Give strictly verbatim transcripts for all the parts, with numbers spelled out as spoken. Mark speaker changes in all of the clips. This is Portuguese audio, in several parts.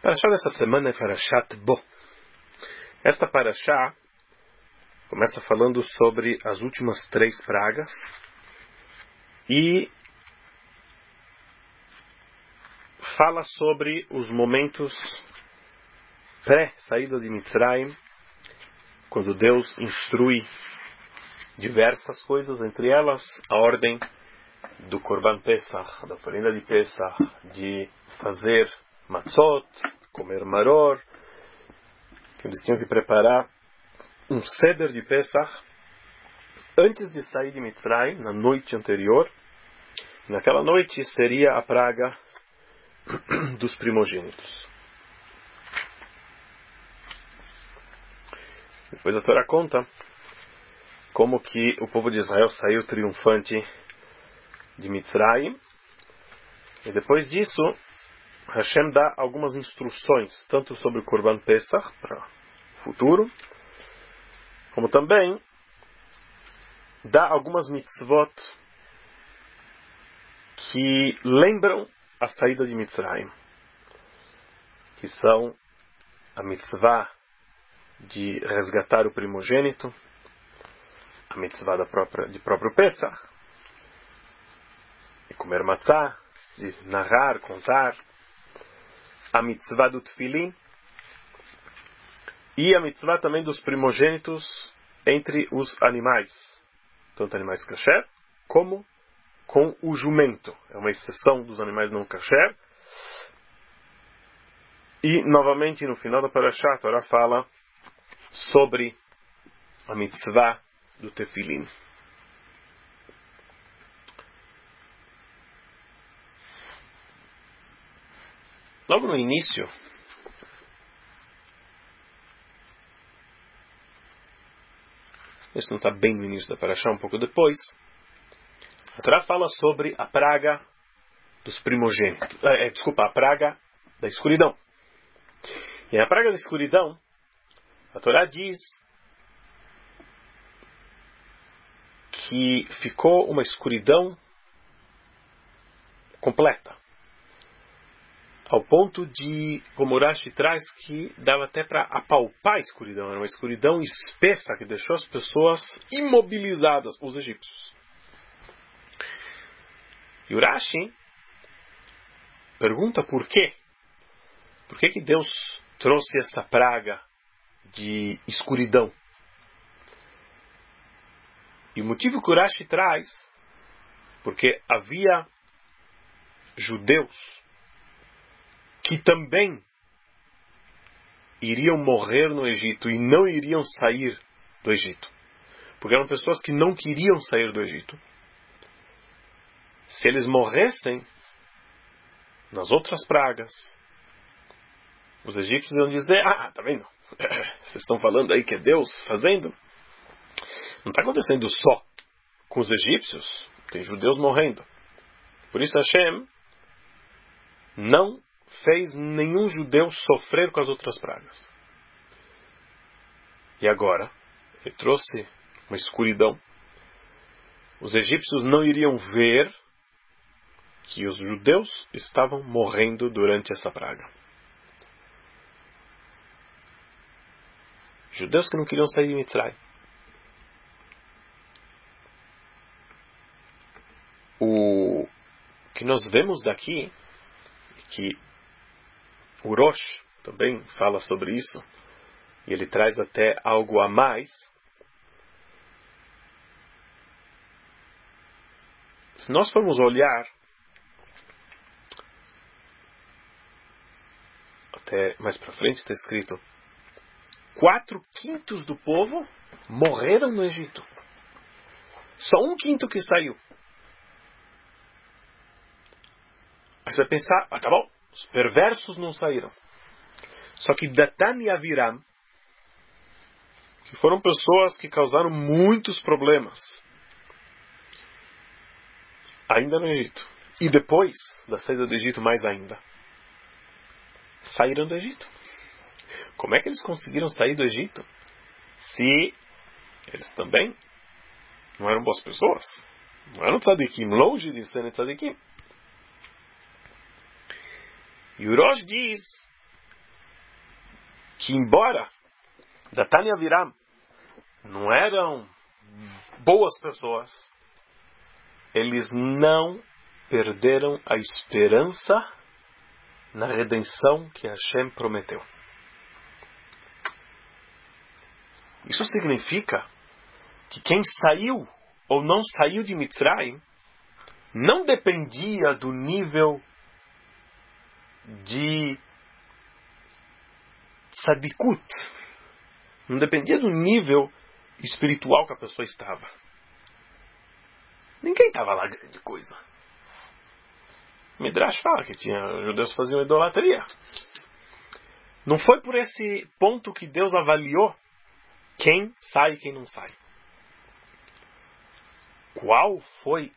Speaker 1: Parashá dessa semana é Parashat Bo. Esta Parashá começa falando sobre as últimas três pragas e fala sobre os momentos pré-saída de Mitzrayim, quando Deus instrui diversas coisas, entre elas a ordem do Korban Pesach, da oferenda de Pesach, de fazer matzot, comer maror, que eles tinham que preparar um seder de Pesach antes de sair de Mitzrayim, na noite anterior. Naquela noite seria a praga dos primogênitos. Depois a Torá conta como que o povo de Israel saiu triunfante de Mitzrayim, e depois disso Hashem dá algumas instruções, tanto sobre o Korban Pesach, para o futuro, como também dá algumas mitzvot que lembram a saída de Mitzrayim, que são a mitzvah de resgatar o primogênito, a mitzvah da própria, de próprio Pesach, de comer matzah, de narrar, contar, a mitzvah do Tefilin e a mitzvah também dos primogênitos entre os animais, tanto animais kasher como com o jumento. É uma exceção dos animais não kasher. E novamente no final da Parashá a Torá fala sobre a mitzvah do Tefilin. Logo no início, isso não está bem no início da Parashá, um pouco depois, a Torá fala sobre a praga dos primogênitos. É, desculpa, a praga da escuridão. E a praga da escuridão, a Torá diz que ficou uma escuridão completa. Ao ponto de, como o Rashi traz, que dava até para apalpar a escuridão. Era uma escuridão espessa que deixou as pessoas imobilizadas, os egípcios. E o Rashi pergunta por quê. Por que que Deus trouxe essa praga de escuridão? E o motivo que o Rashi traz, porque havia judeus que também iriam morrer no Egito e não iriam sair do Egito. Porque eram pessoas que não queriam sair do Egito. Se eles morressem nas outras pragas, os egípcios iam dizer: ah, tá vendo? Vocês estão falando aí que é Deus fazendo? Não está acontecendo só com os egípcios. Tem judeus morrendo. Por isso Hashem não fez nenhum judeu sofrer com as outras pragas. E agora, ele trouxe uma escuridão. Os egípcios não iriam ver que os judeus estavam morrendo durante essa praga. Judeus que não queriam sair de Mitzrayim. O que nós vemos daqui, que o Rosh também fala sobre isso, e ele traz até algo a mais. Se nós formos olhar, até mais para frente está escrito, quatro quintos do povo morreram no Egito. Só um quinto que saiu. Aí você vai pensar: ah, tá bom, os perversos não saíram. Só que Datan e Aviram, que foram pessoas que causaram muitos problemas ainda no Egito, e depois da saída do Egito mais ainda, saíram do Egito. Como é que eles conseguiram sair do Egito se eles também não eram boas pessoas? Não eram tzadikim, longe de serem tzadikim. E o Rosh diz que embora Datan e Aviram não eram boas pessoas, eles não perderam a esperança na redenção que Hashem prometeu. Isso significa que quem saiu ou não saiu de Mitzrayim não dependia do nível de tzadikut, não dependia do nível espiritual que a pessoa estava. Ninguém estava lá grande coisa. Midrash fala que tinha, os judeus faziam idolatria. Não foi por esse ponto que Deus avaliou quem sai e quem não sai. Qual foi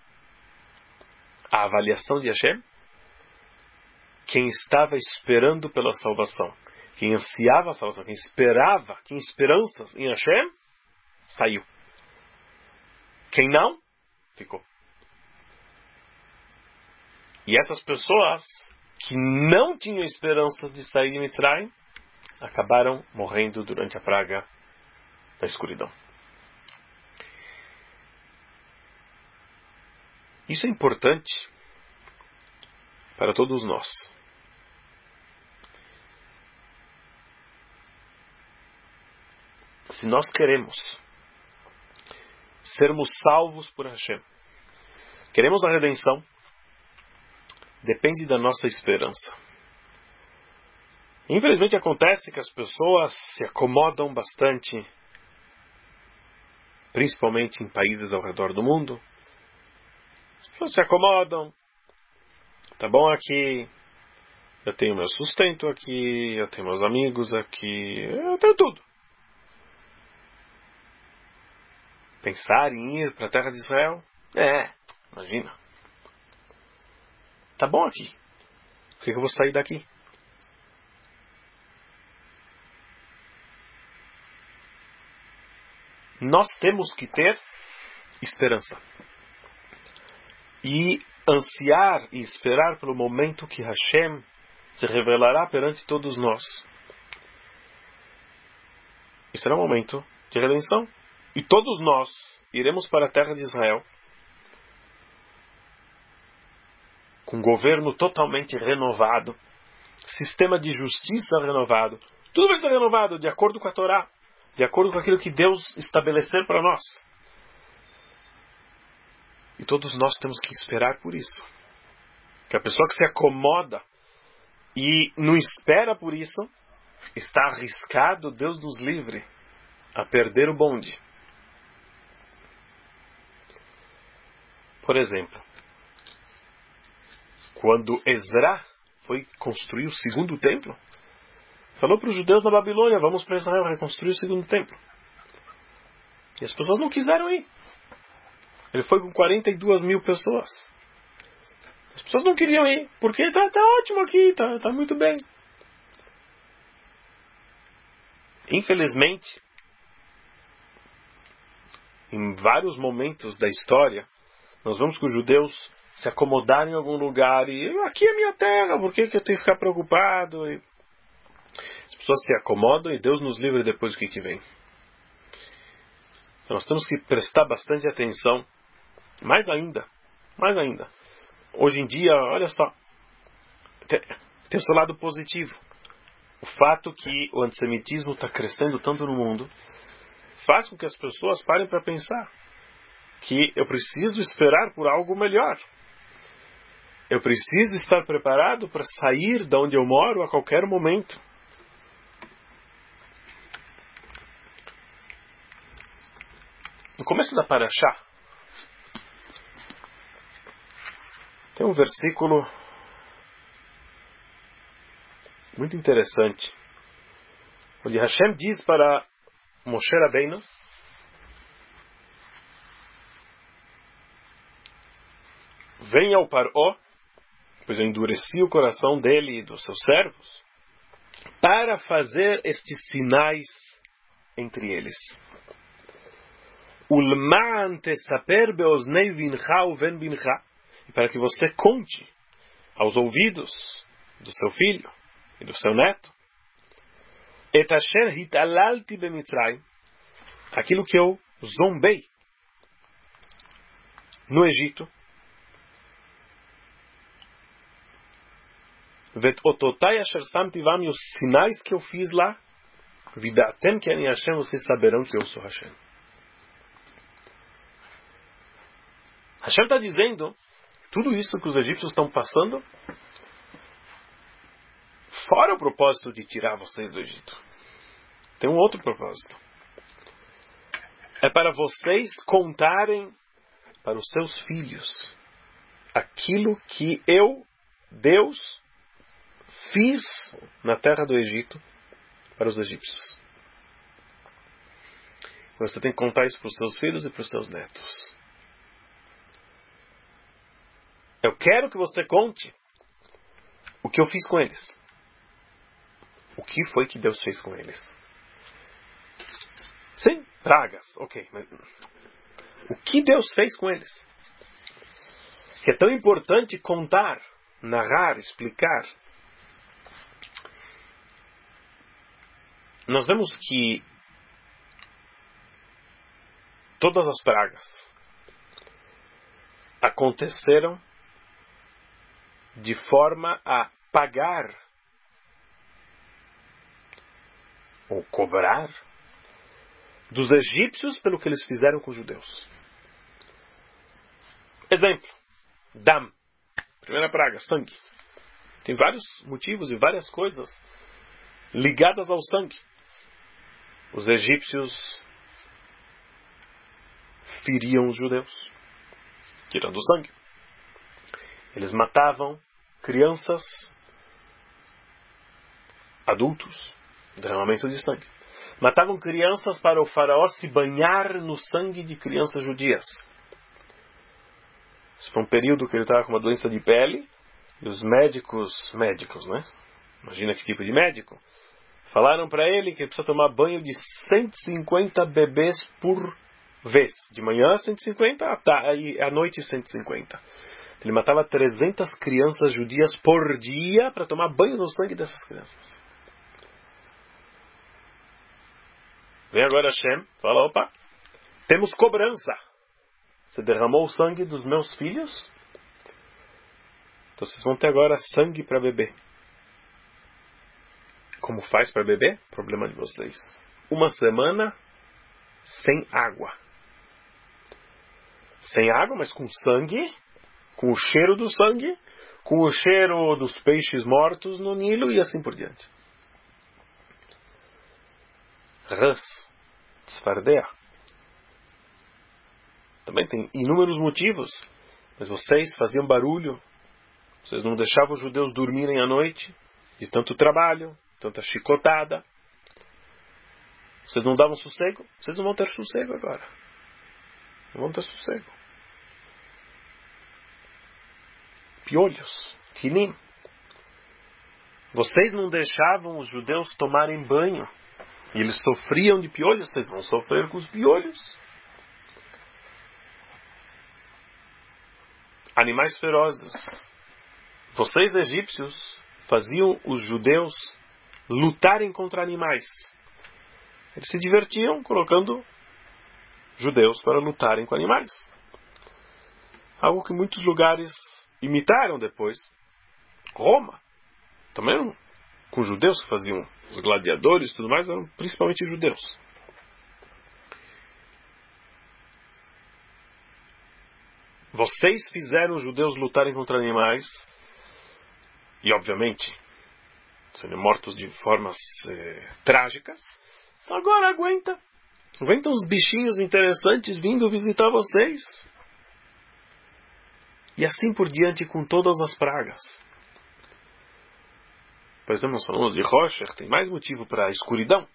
Speaker 1: a avaliação de Hashem? Quem estava esperando pela salvação, quem ansiava a salvação, quem esperava, quem esperanças em Hashem, saiu. Quem não, ficou. E essas pessoas que não tinham esperança de sair de Mitzrayim acabaram morrendo durante a praga da escuridão. Isso é importante para todos nós. Se nós queremos sermos salvos por Hashem, queremos a redenção, depende da nossa esperança. Infelizmente acontece que as pessoas se acomodam bastante, principalmente em países ao redor do mundo. As pessoas se acomodam. Tá bom aqui, eu tenho meu sustento aqui, eu tenho meus amigos aqui, eu tenho tudo. Pensar em ir para a terra de Israel? É, imagina. Tá bom aqui. Por que eu vou sair daqui? Nós temos que ter esperança. E ansiar e esperar pelo momento que Hashem se revelará perante todos nós. E será um momento de redenção. E todos nós iremos para a terra de Israel com governo totalmente renovado, sistema de justiça renovado. Tudo vai ser renovado de acordo com a Torá, de acordo com aquilo que Deus estabelecer para nós. E todos nós temos que esperar por isso. Que a pessoa que se acomoda e não espera por isso, está arriscado, Deus nos livre, a perder o bonde. Por exemplo, quando Ezra foi construir o segundo templo, falou para os judeus na Babilônia, vamos para Israel reconstruir o segundo templo. E as pessoas não quiseram ir. Ele foi com quarenta e duas mil pessoas. As pessoas não queriam ir, porque está tá ótimo aqui, está tá muito bem. Infelizmente, em vários momentos da história, nós vemos que os judeus se acomodaram em algum lugar e aqui é minha terra, por que, que eu tenho que ficar preocupado? E as pessoas se acomodam e Deus nos livre depois do que, que vem. Então nós temos que prestar bastante atenção. Mais ainda, mais ainda. Hoje em dia, olha só, tem, tem o seu lado positivo. O fato que o antissemitismo está crescendo tanto no mundo faz com que as pessoas parem para pensar que eu preciso esperar por algo melhor. Eu preciso estar preparado para sair de onde eu moro a qualquer momento. No começo da Parashá, tem um versículo muito interessante, onde Hashem diz para Moshe Rabbeinu: venha ao Paró, pois eu endureci o coração dele e dos seus servos, para fazer estes sinais entre eles. Ulma'an tesaper beoznei vincha uven bincha, e para que você conte aos ouvidos do seu filho e do seu neto, Et asher hitalalti bemitzrayim, aquilo que eu zombei no Egito, vet ototai asher samti vam, e os sinais que eu fiz lá, vidatem que ani Hashem, vocês saberão que eu sou Hashem. Hashem está dizendo, tudo isso que os egípcios estão passando, fora o propósito de tirar vocês do Egito, tem um outro propósito. É para vocês contarem para os seus filhos aquilo que eu, Deus, fiz na terra do Egito para os egípcios. Você tem que contar isso para os seus filhos e para os seus netos. Eu quero que você conte o que eu fiz com eles. O que foi que Deus fez com eles? Sim, pragas, ok. Mas o que Deus fez com eles? Que é tão importante contar, narrar, explicar. Nós vemos que todas as pragas aconteceram de forma a pagar ou cobrar dos egípcios pelo que eles fizeram com os judeus. Exemplo, Dam, primeira praga, sangue. Tem vários motivos e várias coisas ligadas ao sangue. Os egípcios feriam os judeus, tirando o sangue. Eles matavam crianças, adultos, derramamento de sangue. Matavam crianças para o faraó se banhar no sangue de crianças judias. Isso foi um período que ele estava com uma doença de pele, e os médicos, médicos, né? Imagina que tipo de médico. Falaram para ele que ele precisa tomar banho de cento e cinquenta bebês por vez. De manhã cento e cinquenta, e à noite cento e cinquenta. Ele matava trezentas crianças judias por dia para tomar banho no sangue dessas crianças. Vem agora Hashem, fala, opa, temos cobrança. Você derramou o sangue dos meus filhos? Então vocês vão ter agora sangue para beber. Como faz para beber? Problema de vocês. Uma semana sem água. Sem água, mas com sangue, com o cheiro do sangue, com o cheiro dos peixes mortos no Nilo e assim por diante. Ras, Tzfardea. Também tem inúmeros motivos, mas vocês faziam barulho, vocês não deixavam os judeus dormirem à noite, de tanto trabalho, tanta chicotada. Vocês não davam sossego, vocês não vão ter sossego agora. Não vão ter sossego. Piolhos, quinim. Vocês não deixavam os judeus tomarem banho, e eles sofriam de piolhos, vocês vão sofrer com os piolhos. Animais ferozes. Vocês egípcios faziam os judeus lutarem contra animais. Eles se divertiam colocando judeus para lutarem com animais. Algo que muitos lugares imitaram depois. Roma, também eram com judeus que faziam. Os gladiadores e tudo mais eram principalmente judeus. Vocês fizeram os judeus lutarem contra animais e, obviamente, sendo mortos de formas eh, trágicas. Então agora aguenta. Aguenta uns bichinhos interessantes vindo visitar vocês. E assim por diante com todas as pragas. Por exemplo, nós falamos de Rocher, tem mais motivo para a escuridão.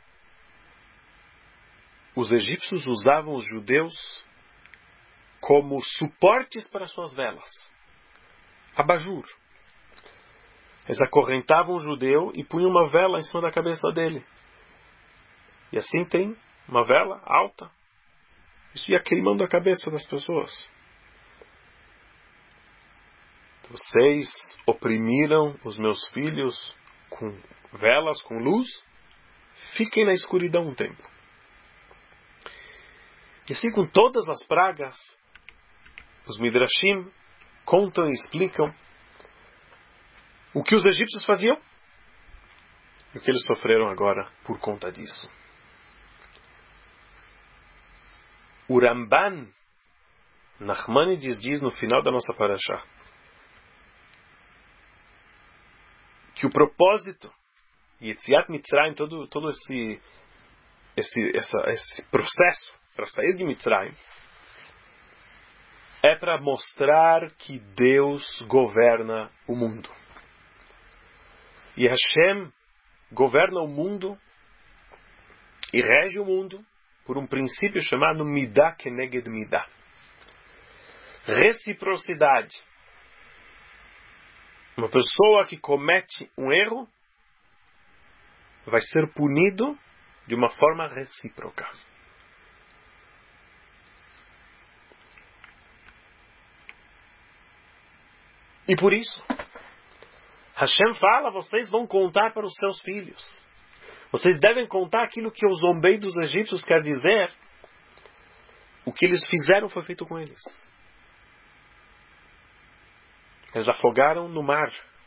Speaker 1: Os egípcios usavam os judeus como suportes para suas velas. Abajur. Eles acorrentavam o judeu e punham uma vela em cima da cabeça dele. E assim tem uma vela alta. Isso ia queimando a cabeça das pessoas. Vocês oprimiram os meus filhos com velas, com luz, fiquem na escuridão um tempo. E assim, com todas as pragas, os Midrashim contam e explicam o que os egípcios faziam e o que eles sofreram agora por conta disso. O Ramban Nachmanides diz no final da nossa parashá que o propósito Yetziat Mitzrayim, todo, todo esse, esse, essa, esse processo para sair de Mitzrayim, é para mostrar que Deus governa o mundo. E Hashem governa o mundo e rege o mundo por um princípio chamado Midah Keneged Midah. Reciprocidade. Uma pessoa que comete um erro vai ser punido de uma forma recíproca. E por isso, Hashem fala, vocês vão contar para os seus filhos. Vocês devem contar aquilo que eu zombei dos egípcios, quer dizer, o que eles fizeram foi feito com eles. Eles afogaram no mar.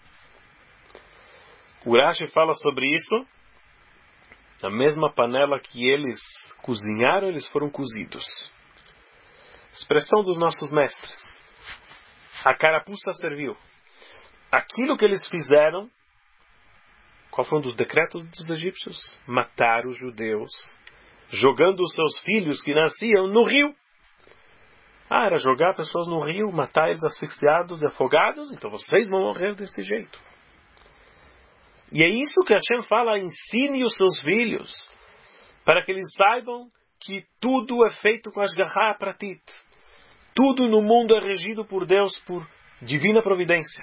Speaker 1: O Rashi fala sobre isso. Na mesma panela que eles cozinharam, eles foram cozidos. Expressão dos nossos mestres. A carapuça serviu. Aquilo que eles fizeram, qual foi um dos decretos dos egípcios? Matar os judeus, jogando os seus filhos que nasciam no rio. Ah, era jogar pessoas no rio, matar eles asfixiados e afogados? Então vocês vão morrer desse jeito. E é isso que Hashem fala, ensine os seus filhos, para que eles saibam que tudo é feito com Ashgaha Pratit. Tudo no mundo é regido por Deus, por divina providência.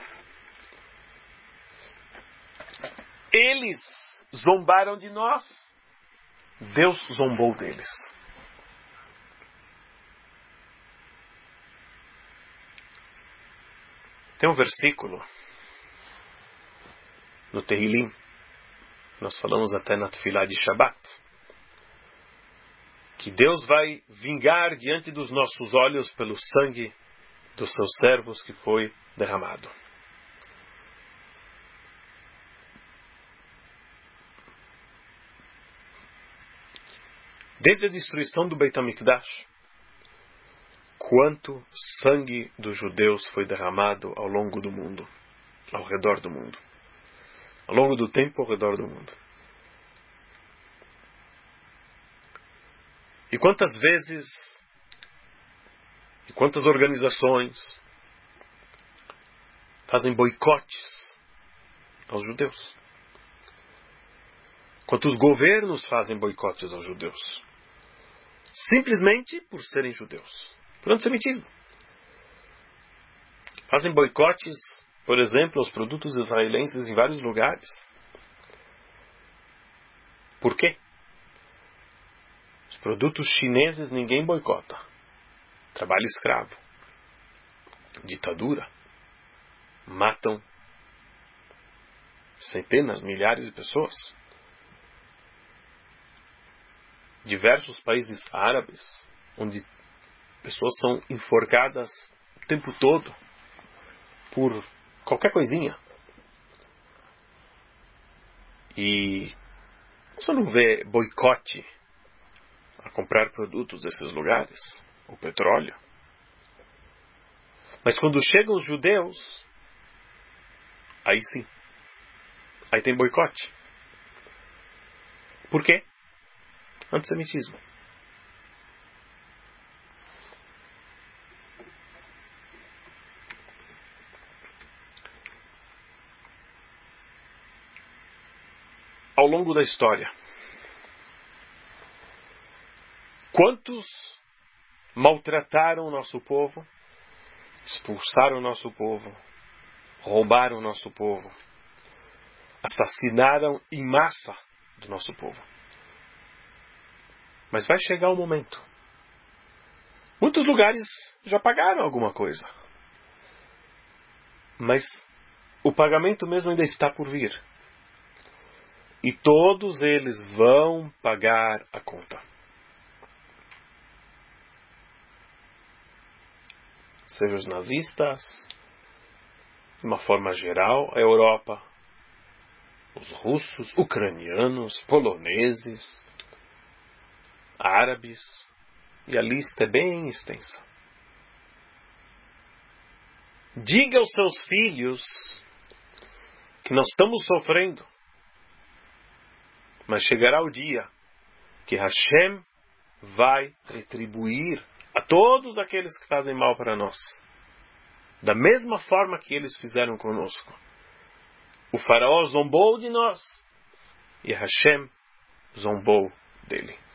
Speaker 1: Eles zombaram de nós, Deus zombou deles. Tem um versículo no Tehilim, nós falamos até na Tefilá de Shabbat, que Deus vai vingar diante dos nossos olhos pelo sangue dos seus servos que foi derramado. Desde a destruição do Beit HaMikdash, quanto sangue dos judeus foi derramado ao longo do mundo, ao redor do mundo, ao longo do tempo ao redor do mundo. E quantas vezes, e quantas organizações fazem boicotes aos judeus? Quantos governos fazem boicotes aos judeus? Simplesmente por serem judeus. Por antissemitismo. Fazem boicotes, por exemplo, aos produtos israelenses em vários lugares. Por quê? Os produtos chineses ninguém boicota. Trabalho escravo. Ditadura. Matam centenas, milhares de pessoas. Diversos países árabes, onde pessoas são enforcadas o tempo todo por qualquer coisinha. E você não vê boicote a comprar produtos desses lugares, o petróleo. Mas quando chegam os judeus, aí sim, aí tem boicote. Por quê? Antissemitismo. Ao longo da história, quantos maltrataram o nosso povo, expulsaram o nosso povo, roubaram o nosso povo, assassinaram em massa do nosso povo. Mas vai chegar um momento. Muitos lugares já pagaram alguma coisa. Mas o pagamento mesmo ainda está por vir. e todos eles vão pagar a conta. Seja os nazistas, de uma forma geral, a Europa, os russos, ucranianos, poloneses, árabes, e a lista é bem extensa. Diga aos seus filhos que nós estamos sofrendo, mas chegará o dia que Hashem vai retribuir a todos aqueles que fazem mal para nós, da mesma forma que eles fizeram conosco. O faraó zombou de nós e Hashem zombou dele.